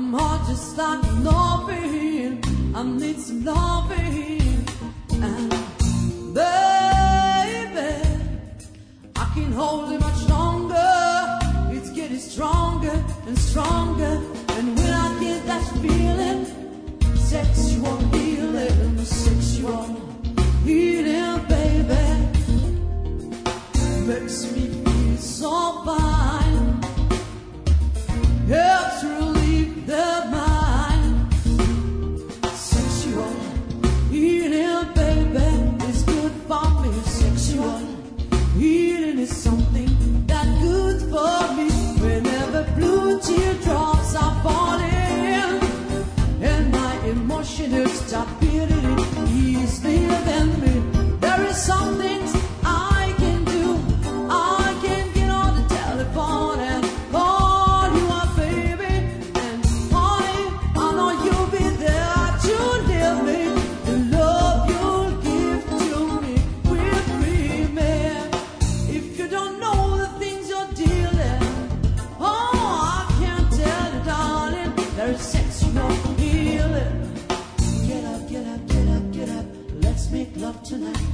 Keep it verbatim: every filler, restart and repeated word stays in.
I'm hard just like loving. I need some loving. And baby, I can't hold it much longer. It's getting stronger and stronger. And when I get that feeling, sexual healing, sexual healing, baby, makes me feel so fine. Helps relieve the mind. Sexual healing, baby, is good for me. Sexual healing is something that's good for me. Whenever blue teardrops are falling and my emotions stop feeling it easily than me, there is something I can do. I can get on the telephone and call you up, baby. And honey, I know you'll be there to live me. The love you'll give to me will be man. If you don't know the things you're dealing, oh, I can't tell you, darling. There's sexual healing. Get up, get up, get up, get up. Let's make love tonight.